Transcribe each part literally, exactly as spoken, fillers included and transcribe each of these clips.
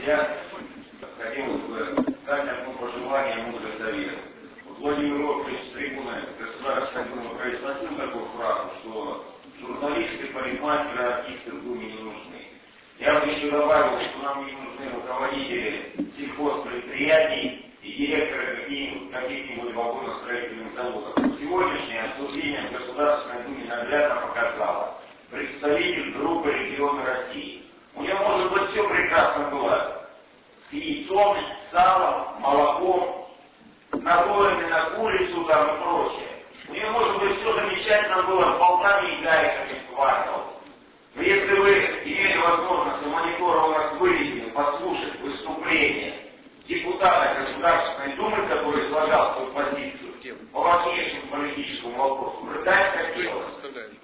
Я хотел бы дать одно пожелание, мудрый совет. Вот Владимир Иванович с трибуны Государственной Думы произносил такую фразу, что журналисты, парикмахеры, артисты в Думе не нужны. Я бы еще добавил, что нам не нужны руководители сельхозпредприятий и директоры каких-нибудь, каких-нибудь вагоностроительных заводов. Сегодняшнее обсуждение в Государственной Думе наглядно показало. Представитель группы региона России. У него может быть все прекрасно было. С яйцом, салом, молоком, наборами на курицу там и прочее. У него может быть все замечательно было с болтами и гаечками в квартал. Но если вы имели возможность, монитора у нас выведены, послушать выступление депутата Государственной Думы, который излагал свою позицию по важнейшему политическому вопросу, вы дать хотелось.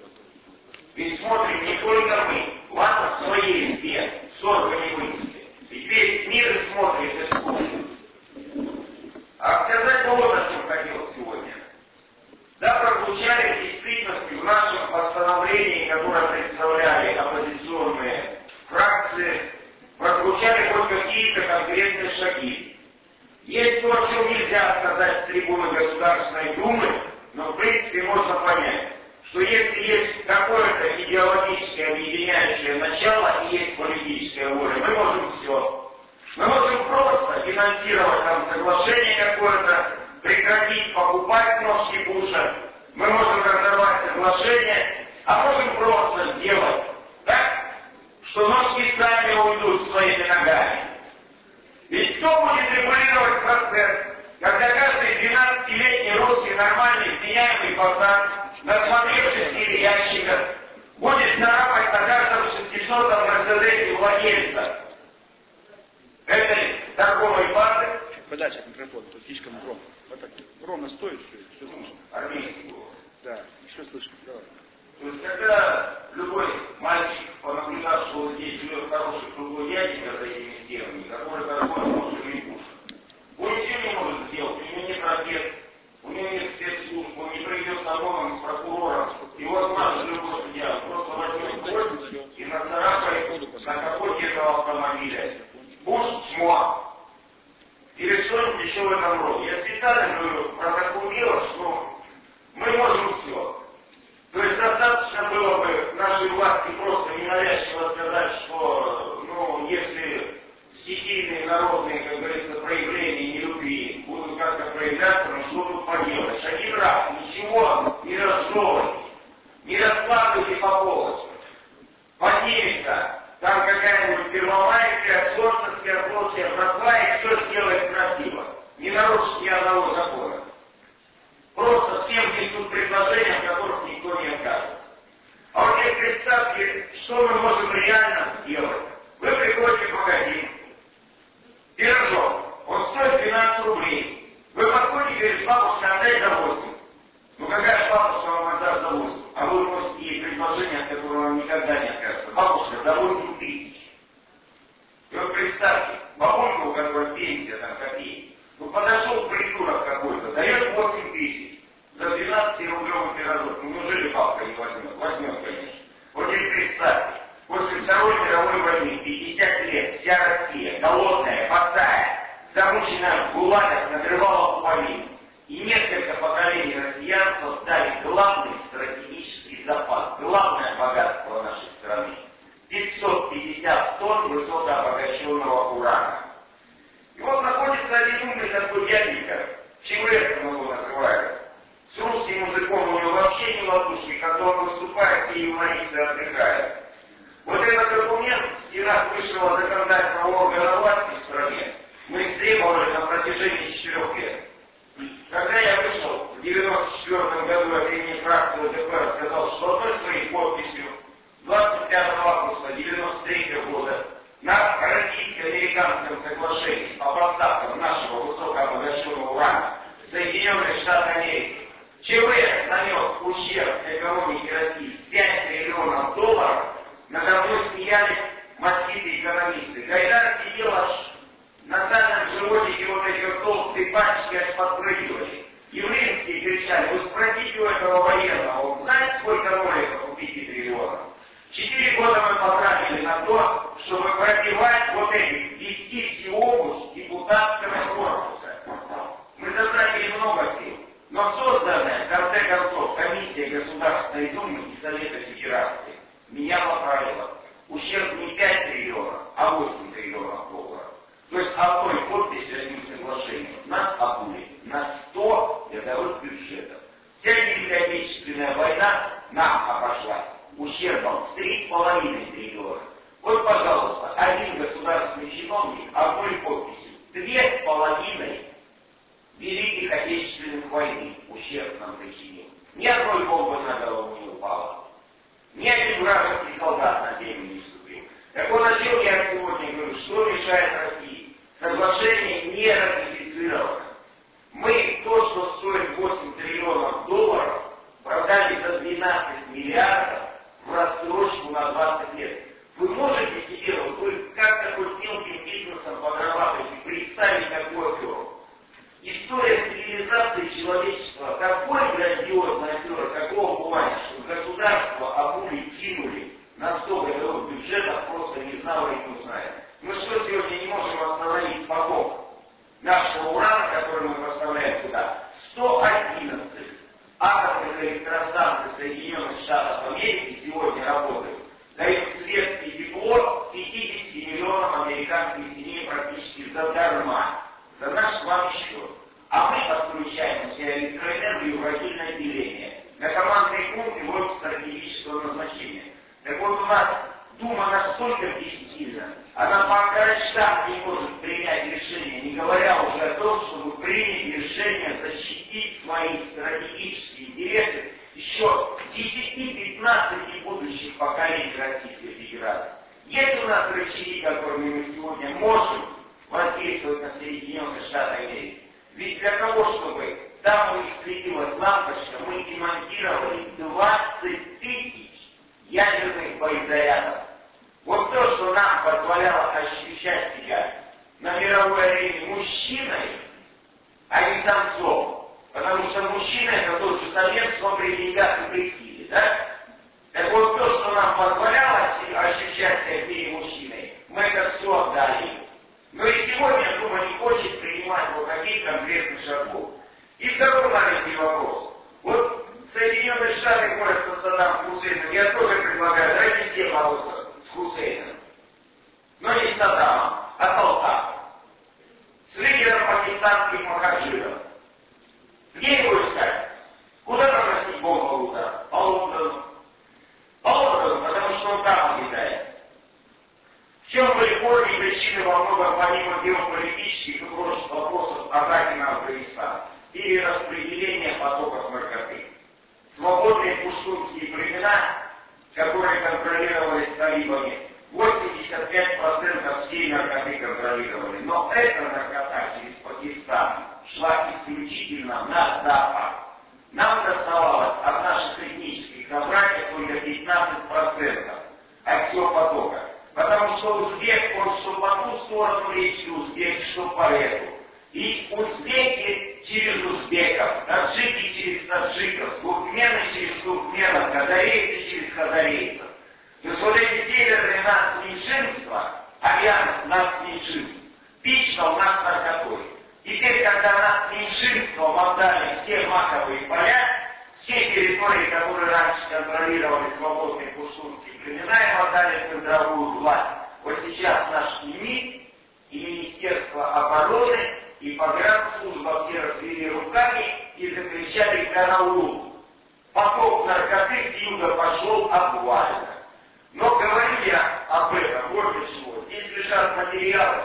Ведь смотрим не только мы, ладно, в своей избе, с органами вынесли. Ведь весь мир смотрит и слушает. А сказать вот о чем хотел сегодня. Да, прозвучали в действительности в нашем постановлении, которое представляли оппозиционные фракции, прозвучали хоть какие-то конкретные шаги. Есть то, о чем нельзя сказать с трибуны Государственной Думы, но в принципе можно понять, что если есть какое-то идеологическое объединяющее начало и есть политическая воля, мы можем все. Мы можем просто финансировать там соглашение какое-то, прекратить покупать ножки Буша, мы можем разорвать соглашение, а можем просто сделать так, что ножки сами уйдут своими ногами. Ведь кто будет регулировать процесс, когда каждый двенадцатилетний русский нормальный, вменяемый пацан, насмотревшись или ящиков, будет царапать на каждом шестисотом мерседесе владельца этой торговой базы? Подальше от микрофона, тут слишком громко. Вот так ровно стоит, все, все слышно. Армейский. Да, все слышно. Давай. То есть, когда любой мальчик, понаблюдавший вот здесь, живет хороший круглый дяденька за этими стенами, который торгует лучшими и кушает, он ничего не может сделать, у него нет ракет, у него нет спецслужб, он не придет с ОМОНом, с прокурором, его знает любой судья, он просто возьмет боль и нацарапает на капоте этого автомобиля. Буш чмо. Или что-нибудь еще в этом роде. Я специально говорю про такое дело, что мы можем все. То есть достаточно было бы нашей власти просто ненавязчиво сказать, что, ну, если стихийные народные, как говорится, проявления нелюбви будут как-то проявляться, ну что тут поделать? Один раз ничего не разжевывайте, не раскладывайте по полочкам. Поднимется там какая-нибудь первомайская, сортовская, прочая братва и все сделает красиво. Не нарушит ни одного закона. Просто всем несут предложения, в которых никто не откажет. А вот теперь представьте, что мы можем реально сделать. Вы приходите в магазин, пирожок, он стоит двенадцать рублей. Вы подходите и говорите, бабушка, отдай за восемь. Ну какая бабушка вам отдаст за восемь? А вы просите ей предложение, от которого вам никогда не откажется. Бабушка, за восемь тысяч. И вот представьте, бабушка, у которой пенсия там копейки, ну подошел придурок какой-то, дает восемь тысяч за двенадцатирублевый пирожок. Ну неужели бабка не возьмет? Возьмет, конечно. Вот теперь представьте, после Второй мировой войны, пятьдесят лет, вся Россия, голодная, босая, замученная в гулагах, надрывала пуповину. И несколько поколений россиян создали главный стратегический запас, главное богатство нашей страны. пятьсот пятьдесят тонн высокообогащенного урана. И вот находится один умный такой дяденька, ЧВС он его называют. С русским языком у него вообще не ладушки, когда он выступает и юмористы отдыхают. Вот этот документ в стенах высшего законодательного органа власти в стране мы истребовали на протяжении четырех лет. Когда я вышел в девяносто четвёртом году от имени фракции ЛДПР, сказал, что одной своей подписью двадцать пятого августа девяносто третьего года на российско-американском соглашении по поставкам нашего высокообогащенного урана в Соединенные Штаты Америки ЧВС нанес ущерб экономике России в пять триллионов долларов, надо мной смеялись маститые экономисты. Гайдар сидел аж на заднем животике вот эти вот толстые пачки аж подпрыгивали. Явлинские кричали, вы спросите у этого военного, он знает, сколько роликов у пяти триллионов? Четыре года мы потратили на то, чтобы пробивать вот эти Государственной Думы и Совета Федерации меня поправило. Ущерб не пять триллионов, а восемь триллионов долларов. То есть одной подписью этим соглашением нас обули на сто годовых бюджетов. Вся Великая Отечественная война нам обошлась ущербом в три с половиной триллиона. Вот, пожалуйста, один государственный чиновник одной подписью две с половиной Великих Отечественных войны ущерб нам причинил. Ни одной бомбы на голову не упало. Ни один вражеский солдат на землю не вступил. Так вот, о чем я сегодня говорю, что мешает России? Соглашение не ратифицировано. Мы то, что стоит восемь триллионов долларов, продали за двенадцать миллиардов в рассрочку на двадцать лет. Вы можете себе, вы как-то хоть мелким бизнесом подрабатываете, представить такую аферу? История цивилизации человечества такой грандиозной аферы, какого бывает, что государство обули, кинули на сто годовых бюджетов, просто не знало и не знает. Мы что, сегодня не можем остановить поток нашего урана, который мы поставляем сюда? сто одиннадцать атомных электростанций Соединенных Штатов Америки сегодня работают, дают свет и тепло пятидесяти миллионам американских семей практически задарма, за наш с вами счет. А мы подключаем себе электроэнергию в родильное отделение, на командный пункт и в стратегического назначения. Так вот, у нас Дума настолько бессильна, она пока штат не может принять решение, не говоря уже о том, чтобы принять решение защитить свои стратегические интересы еще десяти-пятнадцати будущих поколений Российской Федерации. Есть у нас рычаги, которыми мы сегодня можем воздействовать на Соединенные Штаты Америки. Ведь для того, чтобы там у них светилась лампочка, мы демонтировали двадцать тысяч ядерных боезарядов. Вот то, что нам позволяло ощущать себя на мировой арене мужчиной, а не самцом. Потому что мужчина — это тот же самец, но при деньгах и при силе, да? Так вот, то, что нам позволяло ощущать себя в мире мужчиной, мы это все отдали. Но и сегодня Дума не хочет принимать вот таких конкретных шагов. И второй маленький вопрос. Вот Соединенные Штаты борются с Саддамом Хусейном. Я тоже предлагаю, давайте все бороться с Хусейном. Но не с Саддамом, а с Алтафом. С лидером пакистанских махаджиров. Где его искать? Куда нам носить бомбу утром? По Лондону. По Лондону, потому что он там обитает. В чем были корни и причины во многом помимо геополитических и прочих вопросов атаки на Афганистан или распределения потоков наркотиков? Свободные пуштунские племена, которые контролировались талибами, восемьдесят пять процентов всей наркоты контролировали. Но эта наркота через Пакистан шла исключительно на запад. Нам доставалось от наших этнических собратьев только пятнадцать процентов от всего потока. Потому что узбек, он что по ту сторону речи узбек, что по эту. И узбеки через узбеков, таджики через таджиков, туркмены через туркменов, казарейцы через казарейцев. То есть вот эти северные нас меньшинства, альянс нас меньшинств, пичкал нас наркотой. Теперь, когда нас меньшинством отдали все маковые поля, все территории, которые раньше контролировали свободные пуштунские племена, им отдали центровую власть. Вот сейчас наш МИД и Министерство обороны и погранслужба все развели руками и закричали «караул». Поток наркоты с юга пошел обвально. Но говорю я об этом, вот для чего. Здесь лежат материалы,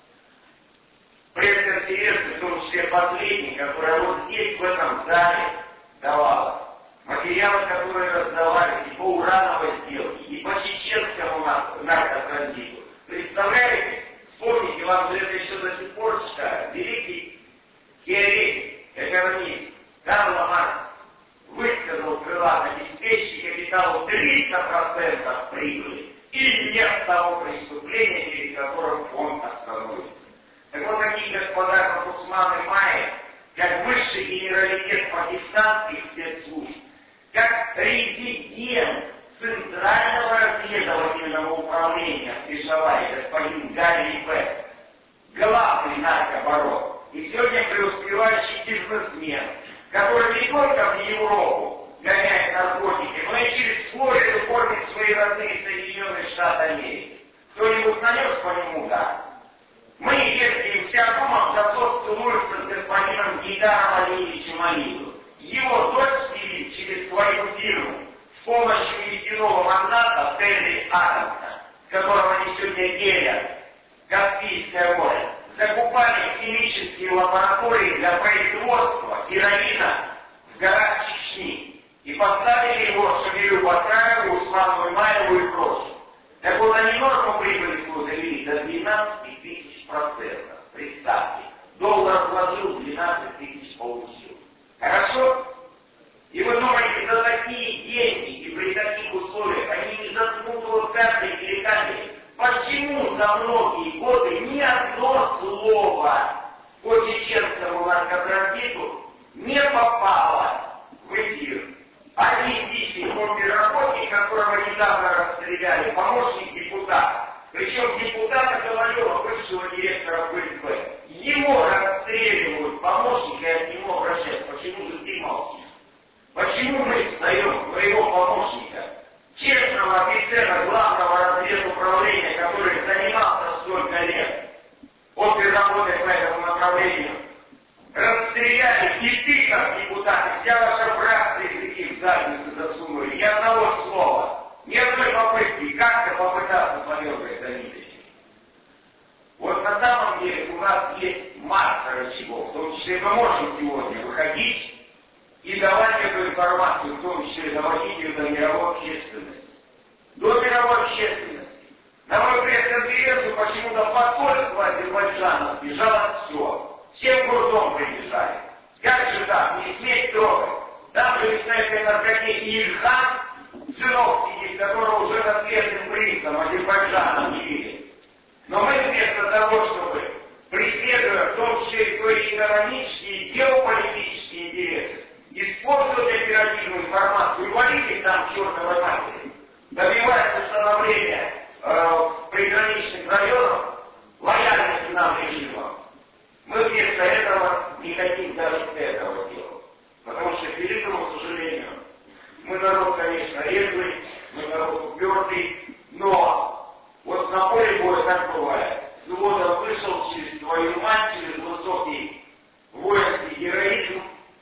пресс-конференции, в том числе последние, которые вот здесь, в этом зале, давала. Материалы, которые раздавали и по урановой сделке, и по чеченскому наркотранзиту. Представляете? Вспомните, вам же это еще до сих пор читают. Великий теоретик, экономист Карл Маркс высказал крылато: обеспечьте капиталу триста процентов прибыли, и нет того преступления, перед которым фонд остановится. Так вот, такие господа, как Усман и Майя, как высший генералитет пакистанских спецслужб, как резидент Центрального разведывательного управления в Пешаваре, господин Гарри Бек, главный наркобарон, и сегодня преуспевающий бизнесмен, который не только в Европу, гоняет наркотики, но и через Флориду кормит свои родные Соединенные Штаты Америки. Кто-нибудь нанес по нему удар? Мы ездим вся думав за то, целуется с господином Гейдаром Алиевичем Алиевым. Его дочь сидит через свою фирму с помощью нефтяного магната Терри Адамса, которого они сегодня делят Каспийское море, закупали химические лаборатории для производства героина в горах Чечни и поставили его Шамилю Батраеву, Усману Имаеву и прочим. Так вот, они норму прибыли свою довели до двенадцати тысяч процентов. Представьте, доллар вложил, двенадцать тысяч получил. Хорошо? И вы думаете, за такие деньги и при таких условиях они не заткнут вот каждой телекамере? Почему за многие годы ни одно слово по чеченскому наркотрафику не попало в эфир? Один тихий комбиработник, которого недавно расстреляли, помощник депутата, причем депутата Ковалева, бывшего директора ФСБ, его расстреливают помощника и от него обращаются. Почему же ты молчишь? Почему мы встаем своего помощника, честного офицера главного разведуправления, который занимался столько лет, после работы по этому направлению, расстреляли, и ты, как депутат, вся ваша фракция языки в задницу засунули, ни одного слова, ни одной попытки, как-то попытаться подергать за ниточки. Вот на самом деле у нас есть масса рычагов, в том числе мы можем сегодня выходить и давать эту информацию, в том числе доводить ее до мировой общественности. До мировой общественности. На мою пресс-конференцию почему-то посольство Азербайджана сбежало все. Всем кругом прибежали. Как же так? Не сметь трогать. Там же, кстати, наркотики Ильхан, сынок сидит, которого уже наследным принцем Азербайджана объявили. Но мы вместо того, чтобы, преследуя в том числе и свои экономические и геополитические интересы, использовать оперативную информацию и валить там чертовой матери, добиваясь установления э, в приграничных районах лояльности нам режима, мы вместо этого не хотим даже этого делать. Потому что, к великому сожалению, мы народ, конечно, резвый, мы народ упертый, но вот на поле боя так бывает. Взвода вышел через свою мать, через высокий воинский героизм,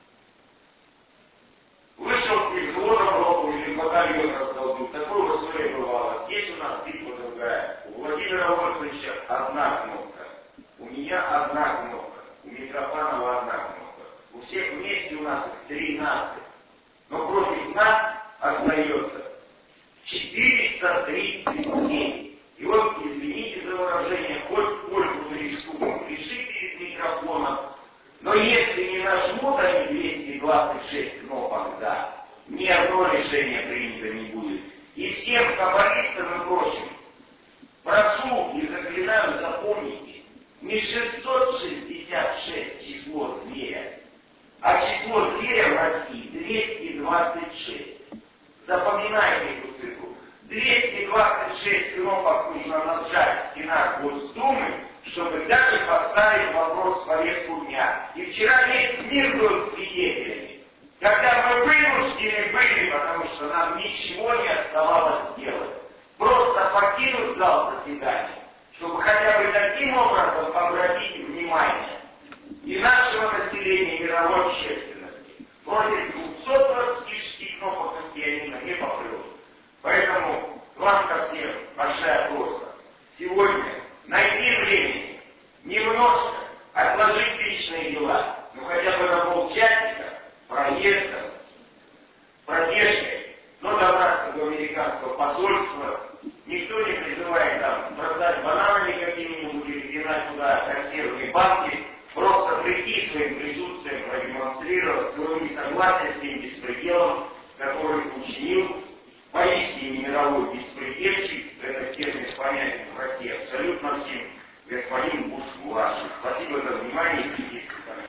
вышел из взвода року или батальон раздолбил. Такое вот история бывало. Здесь у нас битва другая. У Владимира Вольфовича одна кнопка. У меня одна кнопка. У Митрофанова одна кнопка. У всех вместе у нас тринадцать. Но против нас остается четыреста тридцать семь. И вот, извините за выражение, хоть пользу рискуем, реши перед микрофоном. Но если не нажмут они двести двадцать шесть кнопок «да», ни одно решение принято не будет. И всем каббалистам и прочим прошу и заклинаю, запомните, не шестьсот шестьдесят шесть число зверя, а число зверя в России двести двадцать шесть. Запоминайте эту цифру. двести двадцать шесть кнопок нужно нажать в стенах Госдумы, чтобы даже поставить вопрос в повестку дня. И вчера весь мир был свидетелями. Когда мы вынуждены были, потому что нам ничего не оставалось делать. Просто покинуть зал заседания, чтобы хотя бы таким образом обратить внимание и нашего населения, и мировой общественности. Против двухсот двадцати шести кнопок христианина не попрет. Поэтому вам ко всем большая просьба. Сегодня найти времени, немножко отложить личные дела, ну хотя бы на полчасика, проездом, пробежкой, но добраться до американского посольства. Никто не призывает там бросать бананами какими-нибудь или гнать туда консервные банки, просто прийти своим присутствием, продемонстрировать свое несогласие с тем беспределом, который учинил поистине мировой беспредельщик, это термин понятен в России абсолютно всем, господин Буш-младший. Спасибо за внимание.